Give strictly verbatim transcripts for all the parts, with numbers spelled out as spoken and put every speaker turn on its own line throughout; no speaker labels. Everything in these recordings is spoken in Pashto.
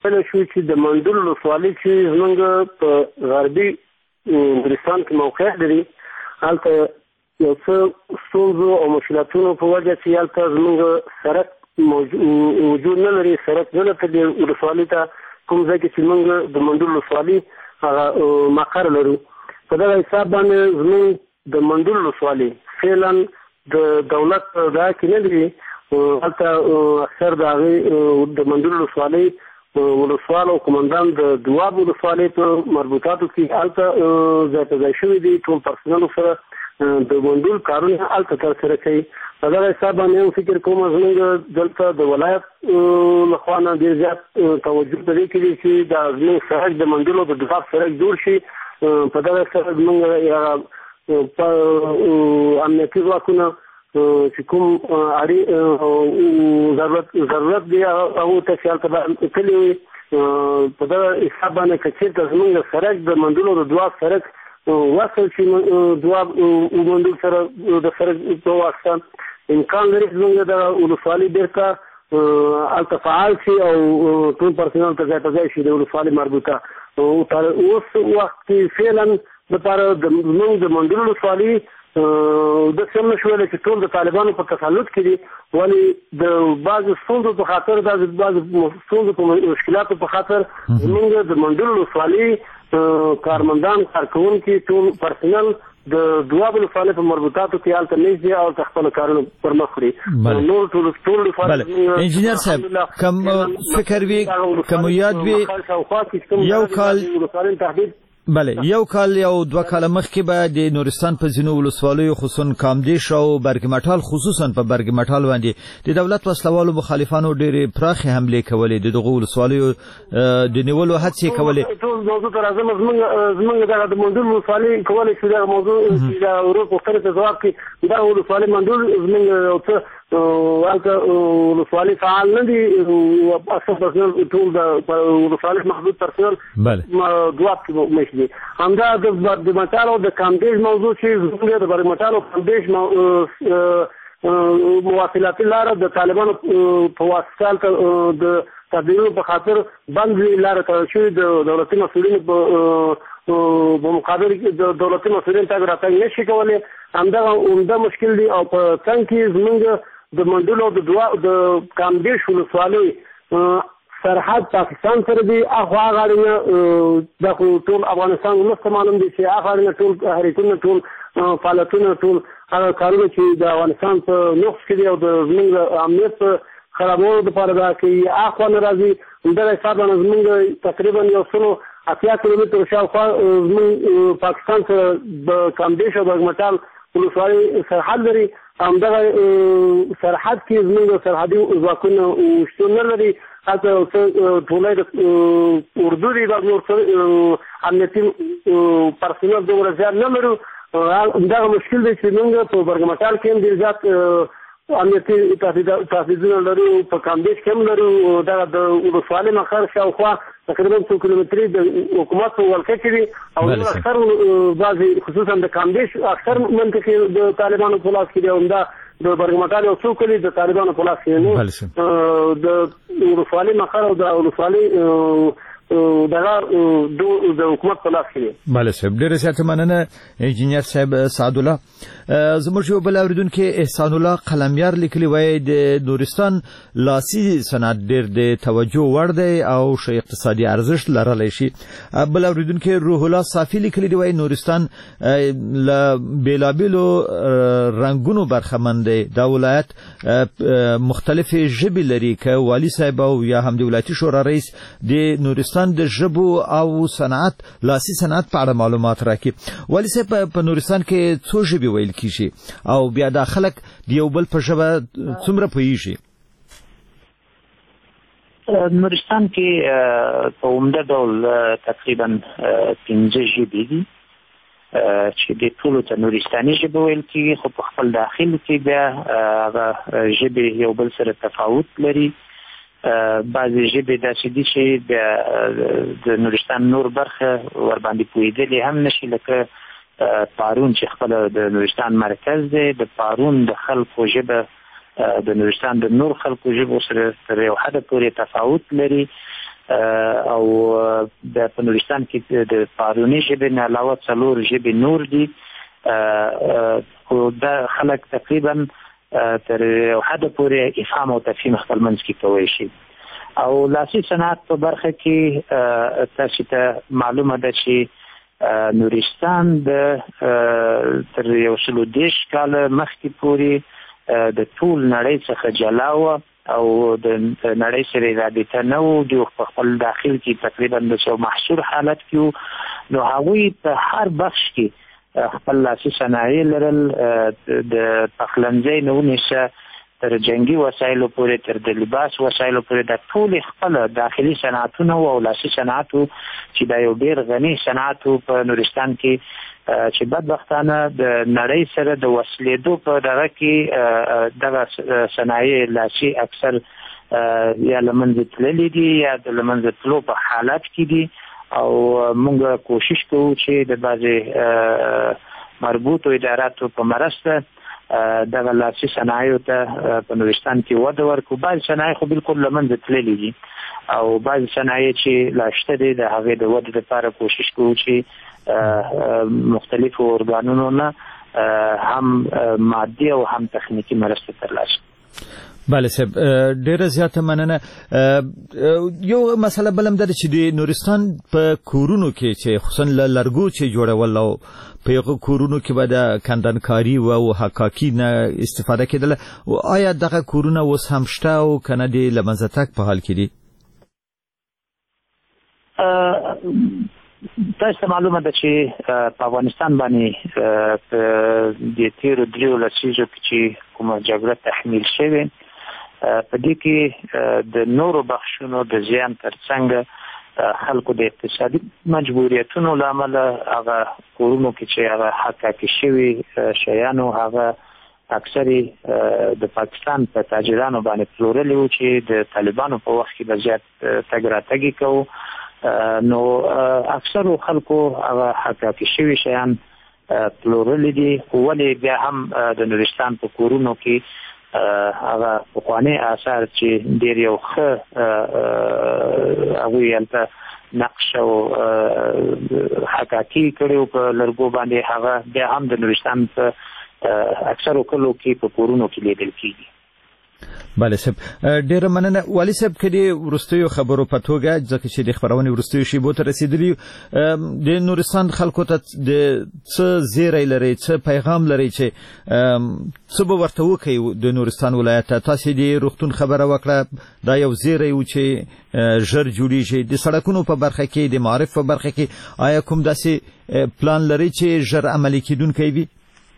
کله شو چې د منډول ولسوالي چې زمونږ په غربي نورستان کې موقعیت لري، هلته یو څه ستونزو او مشکلاتونو په وجه چې هلته زمونږ سړک وجود نه لري، سړک نه لري دې ولسوالي ته کوم ځای کې چې موږ د منډول ولسوالي هغه مقر لرو. په دغه حساب باندې زمونږ د منډول ولسوالي فعلا د دولت دا کې نه لري، هلته اکثر د هغې د منډول ولسوالۍ ولسوال او قمندان د دواب ولسوالۍ په مربوطاتو کې هلته ځای په ځای شوي دي، ټول پرسنلو سره د منډول کارونه هلته ترسره کوي. په دغه حساب باندې یو فکر کوم زموږ دلته د ولایت لخوا نه ډېر زیات توجه په دې کې دی چې دا زموږ سړک د منډول او د دواب سړک جوړ شي. په دغه سره زموږ په امنیتي ځواکونه چې کوم اړې ضرورت ضرورت دی هغو ته چې هلته تللي وي، په دغه حساب باندې که چېرته زموږ سړک د منډول او د دواب سړک وصل شي دواب منډول سره د سړک په واسطه امکان لري چې زموږ د ولسوالي بېرته هلته فعال شي او ټول پرسنل ته ځای په ځای شي د ولسوالي مربوطه. اوس وخت کې فعلا دپاره زموږ د منډول ولسوالي داسې هم نه شو ویلی چې ټول د طالبانو په تسلط کې دي، ولې د بعضو ستونزو په خاطر د بعضو ستونزو په مشکلاتو په خاطر زموږ د منډول ولسوالي کارمندان کارکوونکي ټول پرسنل د دواب ولسوالۍ په مربوطاتو کې هلته نږدې او هلته خپل کارونه پر مخ وړي. نور ټول ټول
انجینر صاحب کوم فکر وي کوم یاد وي یو کال بله یو کال یا دوه کاله مخکې به د نورستان په ځینو ولسوالیو خصوصا کامدیش او برګمټال خصوصا په برګمټال باندې د دولت وسلوالو مخالفانو ډېرې پراخې حملې کولې، د دغو ولسوالیو د نیولو هڅې کولې.
ټول موضوع ته راځم، زموږ دغه د منډول ولسوالۍ کولی شو دغه موضوع چې د ورور پوښتنې ته ځواب کړي. دغه ولسوالۍ منډول زموږ یو څه هلته ولسوالي فعال نه دي، اکثر پرسنل ټول د ولسوالۍ محدود پرسنل دواب کې مشي دي. همدا د برګمټال او د کامدیش موضوع چې زموږ د برګمټال او کامدیش مواصلاتي لاره د طالبانو په واسطه هلته د تبدیلونو په خاطر بند لاره تړل شوې، د دولتي مسؤلینو په مقابل کې د دولتي مسؤلین تګ راتګ نه شي کولی. همدغه عمده مشکل دی. او په څنګ کې زموږ د منډول او د دوا د کامدیش ولسوالۍ سرحد پاکستان سره دی، اخوا غاړې د ټول افغانستان ولس معلوم دي چې اخوا غاړې ټول حرکتونه ټول فعالیتونه ټول هغه کارونه چې د افغانستان په نقص کې دي او د زموږ امنیت په خرابولو دپاره دا کوي اخوا نه راځي. همدغه حساب باندې زموږ تقریبا یو سلو اتیا کیلومتر شاوخوا زموږ پاکستان سره د کامدیش او برګمټال ولسوالۍ سرحد لري. همدغه سرحد کې زموږ سرحدي ځواکونه شتون نه لري، هلته ټولۍ د اردو دي، دا نور امنیتي پرسنل دومره زیات نه لرو. همدغه مشکل دی چې موږ په برګمټال کې هم ډېر زیات امنیتي تهدیدونه لرو، په کامدیش کې هم لرو. دغه د ولسوالۍ مقر شاوخوا تقریبا څو کیلومتري د حکومت په ولکه کې دي او اکثر بعضې خصوصا د کامدیش اکثر منطقې د طالبانو په لاس کې دي. همدا د برګمټال یو څو کلي د طالبانو په لاس کې نو د ولسوالۍ مقر او د ولسوالۍ دغه د حکومت په لاس کې دي.
بله صاحب ډېره زیاته مننه انجینر صاحب سعدالله. زموږ یو بل اورېدونکی احسان الله قلمیار لیکلي وایي د نورستان لاسي صنعت ډېر د توجه وړ دی او ښه اقتصادي ارزښت لرلی شي. بل اورېدونکی روح الله صافي لیکلي دی وایي نورستان له بېلابېلو رنګونو برخمن دی، دا ولایت مختلفې ژبې لري. که والي صاحب او یا هم د ولایتي شورا رئیس د نورستان د ژبو او صنعت لاسي صنعت په اړه معلومات راکړي. والي صاحب په نورستان کې څو ژبې ویل کیږي او بیا دا خلک د یو بل په ژبه څومره پوهیږي؟
نورستان کې په عمده ډول تقریبا پنځه ژبې دي چې د ټولو ته نورستاني ژبه ویل کیږي، خو په خپل داخل کې بیا هغه ژبې یو بل سره تفاوت لري. بعضې ژبې داسې دي چې د نورستان نور برخه ورباندې پوهېدلی هم نشي، لکه پارون چې خپله د نورستان مرکز دی، د پارون د خلکو ژبه د نورستان د نور خلکو ژبو سره تر یو حده پورې تفاوت لري. او د نورستان کې د پاروني ژبې نه علاوه څلور ژبې نور دي او دا خلک تقریبا تر یو حد پورې افهام او تفهیم خپل منځ کې کوي شي. او لاسي صنعت په برخه کې تاسو ته معلومه ده چې نورستان د تر یو سلو دیش کال مخکې پورې د ټول نړۍ څخه جلا و او د نړۍ سره رابطه نه و، د خپل داخل کې تقریبا د یو محصور حالت کې، نو هغوی په هر بخش کې خپل لاسي صنایع لرل، د پخلنځي نه ونیسه تر جنگي وسایلو پورې، تر د لباس وسایلو پورې، د ټول خپل داخلي صنعتونه او لاسي صنعتو چې دا یو ډیر غني صنعت په نورستان کې چې بدبختانه د نړۍ سره د وصلېدو په دغه کې دغه صنایع لاسي اکثر یا له منځه تللي دي یا د له منځه تلو په حالت کې دي. او موږ کوشش کوو چې د بعضې مربوطو اداراتو په مرسته دغه لاسي صنایعو ته په نورستان کې وده ورکړو. بعضې صنایع خو بالکل له منځه تللي دي او بعضې صنایع چې لا شته دي د هغې د ودې لپاره کوشش کوو چې مختلفو ارګانونو نه هم مادي او هم تخنیکی مرسته ترلاسه.
بله صاحب، ډیره زیاته مننه. یو مسله بل هم ده چې د نورستان په کورونو کې چې خصوصا له لرګو چې جوړول او په هغو کورونو کې به د کندنکاري او حکاکي نه استفاده کېدله، آیا دغه کورونه اوس هم شته او که نه د له منځه تګ په حال کې دي؟
تاسو ته معلومه ده چې په افغانستان باندې په د تیرو دریو لسیزو کې چې کومه جګړه تحمیل شوې، په دې کې د نورو بخشونو د زیان ترڅنګ خلکو د اقتصادي مجبوریتونو له امله هغه کورونو کې چې هغه حکاکي شوي شیانو هغه اکثري د پاکستان په تاجرانو باندې پلورلي وو چې د طالبانو په وخت کې به زیات تګ راتګ کوو. نو اکثر خلکو هغه حکاکي شوي شیان پلورلي دي، خو ولې بیا هم د نورستان په کورونو کې هغه پخواني آثار چې ډېر یو ښه هغوی هلته نقش او حکاکي کړي په لرګو باندې، هغه بیا هم د نورستان په اکثرو کلو کې په کورونو کې لیدل کېږي.
بله صاحب، ډیره مننه. والي صاحب، که د وروستیو خبرو په توګه ځکه چې د خپرونې وروستیو شیبو ته رسیدلي، د نورستان خلکو ته د څه زیری لرئ، څه پیغام لرئ چې څه به ورته وکړئ د نورستان ولایت ته؟ تاسې د روغتون خبره وکړه، دا یو زیری و چې ژر جوړیږي. د سړکونو په برخه کې، د معارف په برخه کې آیا کوم داسې پلان لرئ چې ژر عملي کیدونکی وي؟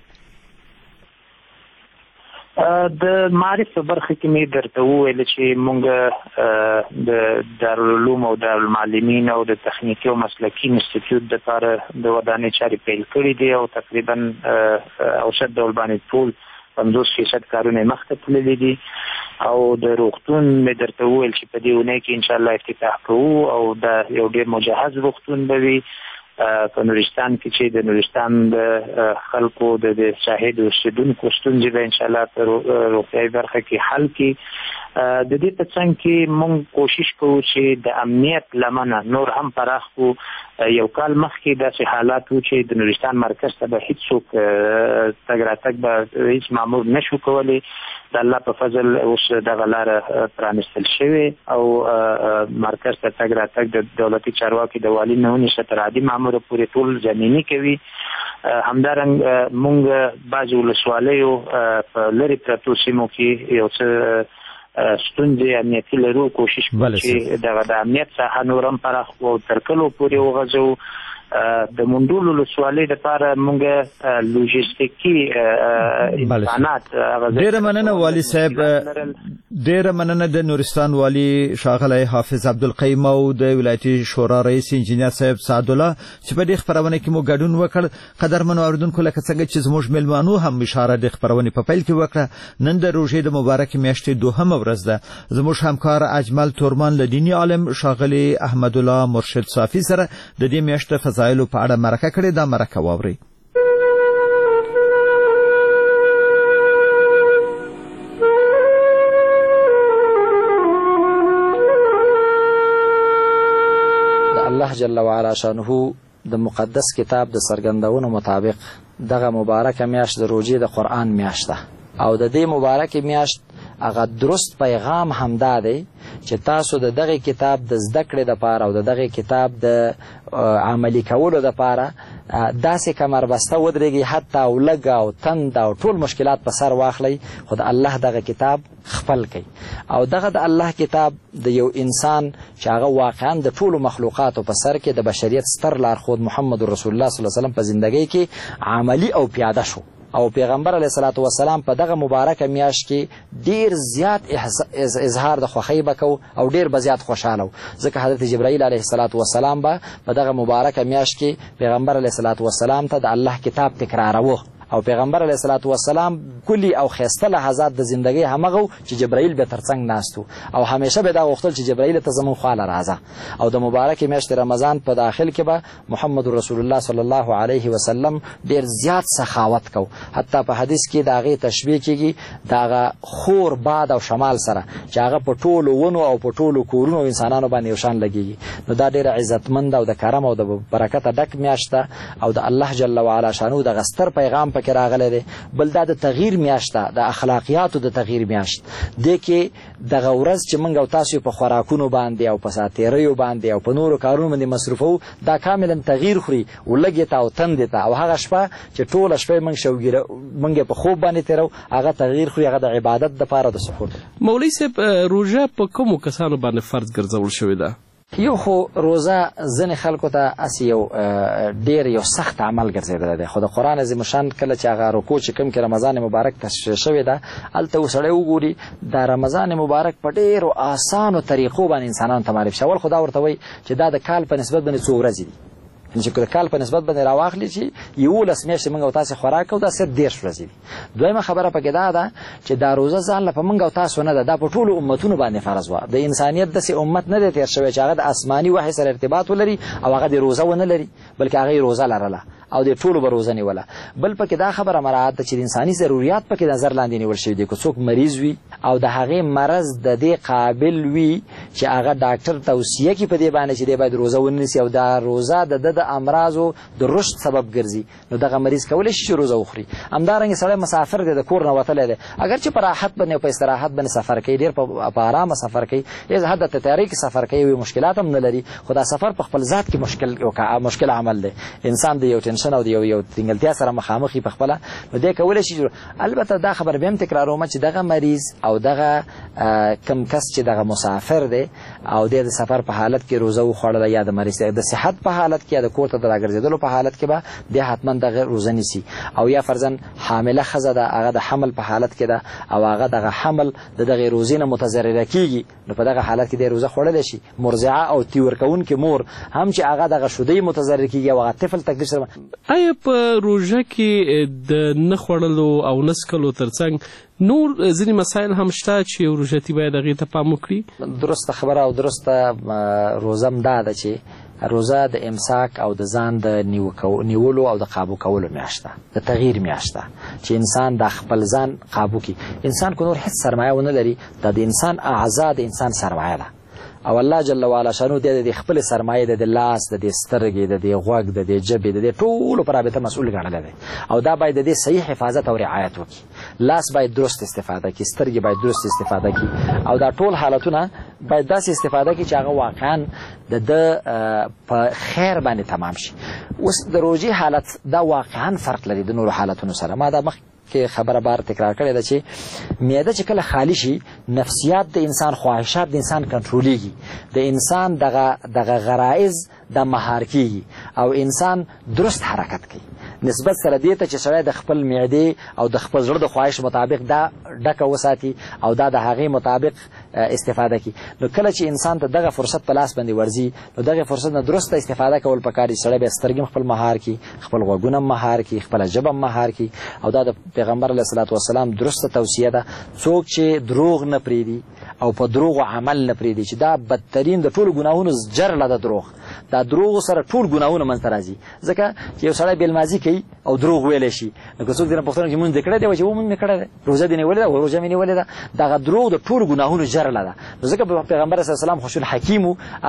د معارف په برخه کې مې درته وویل چې موږ د دارالعلوم او دارالمعلمین او د تخنیکي او مسلکي انسټیټیوټ دپاره د ودانۍ چارې پیل کړي دي او تقریبا اوسط ډول باندې ټول پنځوس فیصد کارونه مخته تللي دي. او د روغتون مې درته وویل چې په دې اونۍ کې انشاءالله افتتاح کوو او دا یو ډېر مجهز روغتون به وي په نورستان کې چې د نورستان د خلکو د ساحې د اوسېدونکو ستونزې به انشاءالله په روغتیایي برخه کې حل کړي. د دې په څنګ کې موږ کوشش کوو چې د امنیت لمنه نور هم پراخ کړو. یو کال مخکې داسې حالات و چې د نورستان مرکز ته به هیڅوک تګ راتګ به هیڅ مامور نشو کولی. د الله په فضل اوس دغه لاره پرانستل شوې او مرکز ته تګ راتګ د دولتي چارواکي د والي نه ونیسه تر عادي مامور پورې ټول زمیني کوي. همدارنګ موږ بعضې ولسوالیو په لرې پرتو سیمو کې یو څه ستونزې امنیتي لرو، کوشش کوو چې دغه د امنیت ساحه نور هم پراخ او تر کلو پورې وغځوو. د منډول ولسوالۍ لپاره موږ لوجستیکي امکانات.
ډېره مننه والي صاحب، ډېره مننه د نورستان والي ښاغلی حافظ عبدالقیوم او د ولایتي شورا رئیس انجینر صاحب سعدالله چې په دې خپرونه کې مو ګډون وکړ. قدرمنو اورېدونکو، لکه څنګه چې زموږ میلمانو هم اشاره د خپرونې په پیل کې وکړه، نن د روژې د مبارکې میاشتې دوهمه ورځ ده. زموږ همکار اجمل تورمان له دیني عالم ښاغلي احمدالله مرشد صافي سره د دې میاشتې فضایلو په اړه مرکه کړې. دا مرکه واورئ.
الله جل وعلا شانه د مقدس کتاب د څرګندونو مطابق دغه مبارکه میاشت د روزې د قرآن میاشت ده او د دې مبارکه میاشت هغه درست پیغام همدا دی چې تاسو د دغه کتاب د زده کړې لپاره او د دغه کتاب د عملي کولو لپاره داسې کمر بسته ودرېږئ حتی او لږ او تند او ټول مشکلات په سر واخلئ خو د الله دغه کتاب خپل کړئ او دغه د الله کتاب د یو انسان چې هغه واقعا د ټولو مخلوقاتو په سر کې د بشریت ستر لارښود محمد رسول الله صلی الله علیه وسلم په زندګۍ کې عملي او پیاده شو او پیغمبر علیه الصلاة والسلام په دغه مبارکه میاشت کې ډیر زیات اظهار د خوښۍ وکاو او ډیر به زیات خوشاله و ځکه حضرت جبرائیل علیه الصلاة والسلام به په دغه مبارکه میاشت کې پیغمبر علیه الصلاة والسلام ته د الله کتاب تکراروه او پیغمبر علیه الصلاة والسلام کلی او خیسته لحظات د زندګۍ همغه چې جبرائیل به ترڅنګ ناستو او همیشه به دا غوښتل چې جبرائیل ته زمون خواله راځه او د مبارک میاشت رمضان په داخل کې به محمد رسول الله صلی الله علیه وسلم ډیر زیات سخاوت کو حتی په حدیث کې دا غي تشبیه کیږي دا خور باد او شمال سره چې هغه په ټولو ونو او په ټولو کورونو انسانانو باندې یو شان لګیږي نو دا ډیر عزتمند او د کرم او د برکت ډک میاشت او د الله جل وعلا شانو د غستر پیغام کې راغله ده بل دا د تغییر میاشت د اخلاقیاتو د تغییر میاشت د کې د غورز چې منګ او تاسو په خوراکونو باندې او په ساتیریو باندې او په نورو کارونو باندې مصرفو دا کاملا تغییر خوري ولګی تا او تند ته او هغه شپه چې ټول شپه منګ شوګیره منګ په خوب باندې تیرو هغه تغییر خوري هغه د عبادت د پاره د سحور
مولوی صاحب روزه په کومو کسانو باندې فرض ګرځول شوې ده
یو خو روزه ځنې خلکو ته اسی یو ډیر یو سخت عمل ګرځیدل دی خو د قرآن عظیم شان کله چې هغه رکوع چې کوم کې رمضان مبارک تشریح شوی ده هلته وسړی وګوري د رمضان مبارک په ډیرو آسانو طریقو باندې انسانانو ته معرفي شول خو دا ورته وایي چې دا د کال په نسبت باندې څو ورځې دي چې د کال په نسبت باندې راواخلي چې یولس میاشتې موږ او تاسو خوراک او دا صرف دېرش ورځې دي دویمه خبره پکې دا ده چې دا روزه ځان له موږ او تاسو نه ده دا په ټولو امتونو باندې فرض و د انسانیت داسې امت نه دی تېر شوی چې هغه د آسماني وحي سره ارتباط ولري او هغه د روزه ونه لري بلکې هغه روزه لرله او د ټولو به روزه نیوله بل پکې دا خبره مراعات ده چې د انساني ضرورت پکې نظر لاندې نیول شوي دي که څوک مریض وي او د هغې مرض د دې قابل وي چې هغه ډاکټر توصیه کړي په دې باندې چې دی باید روزه ونیسي او دا روزه د ده د امراضو د رشد سبب ګرځي نو دغه مریض کولی شي چې روزه وخوري همدارنګې سړی مسافر دی د کور نه وتلی دی اگر چې په راحت باندې او په استراحت باندې سفر کوي ډېر په ارامه سفر کوي یز حد ته تیارۍ کې سفر کوي وي مشکلات هم نه لري خو دا سفر په خپل ذات کې مشکل مشکل عمل دی انسان د یو ټینشن او د یو یو تنګلتیا سره مخامخ په خپل نو دی کولی شي البته دا خبر به هم تکراروم چې دغه مریض او دغه کم کس چې دغه مسافر دی او د سفر په حالت کې روزه وخوړله یا د مریض د صحت په حالت کې یا د کور ته د راګرځېدلو په حالت کې به د حتما دغه روزه نیسي او یا فرضاً حامله ښځه ده هغه د حمل په حالت کې ده او هغه دغه حمل د دغې روزې نه متضرره کېږي نو په دغه حالت کې د روزه خوړلی شي مرضعه او تی ورکوونکې مور هم چې هغه دغه شودۍ متضرر کېږي او هغه طفل تکلیف سره
آیا په روژه کې د نه خوړلو او نه څکلو ترڅنګ نور ځینې مسایل هم شته چې روژتي باید هغې ته پام وکړي
درسته خبره او درسته روزه هم دا ده چې روزه د امساک او د ځان د نیولو او د قابو کولو میاشت ده د تغییر میاشت ده چې انسان د خپل ځان قابو کړي انسان که نور هیڅ سرمایه ونه لري دا د انسان اعضا د انسان سرمایه ده او الله جل وعلا شانو د خپل سرمایه د لاس د سترګې د غوږ د ژبې د ټولو پر رابطه مسؤل ګڼل دی او دا باید د صحیح حفاظت او رعایت وکړي لاس باید درست استفاده کړي سترګې باید درست استفاده کړي او دا ټول حالتونه باید داسې استفاده کړي چې هغه واقعا د د په خیر باندې تمام شي اوس د روژې حالت دا واقعا فرق لري د نورو حالتونو سره ما دا مخ کې خبره بار تکرار کړې ده چې معده چې کله خالی شي نفسیات د انسان خواهشات د انسان کنټرولیږي د انسان دغه دغه غرایز د مهار کیږي او انسان درست حرکت کوي نسبت سره دې ته چې سړی د خپل معدې او د خپل زړه د خواهش مطابق دا ډکه وساتي او دا د هغې مطابق استفاده کوي نو کله چې انسان ته دغه فرصت په لاس باندې ورځي نو دغه فرصت نه درسته استفاده کول پکار دي سړی به سترګې خپل مهار کړي خپل غوږونه مهار کړي خپله ژبه مهار کړي او دا د پیغمبر علیه الصلاة والسلام درسته توصیه ده څوک چې دروغ نه پرېږدي او په دروغو عمل نه پرېږدي چې دا بدترین د ټولو ګناهونو جرله ده دروغ دا دروغو سره ټول ګناهونه منځته راځي ځکه چې یو سړی بېلمازي کوي او دروغ ویلی شي نو که څوک دې نه پوښتنه چې مونځ دې کړی دی وایي چې و مونځ مې کړی دی روژه دې نیولې ده و روژه مې نیولې ده دغه دروغ د ټولو ګناهونو جرله ده نو ځکه پیغمبر صلی الله علیه وسلم خشوع الحکیم و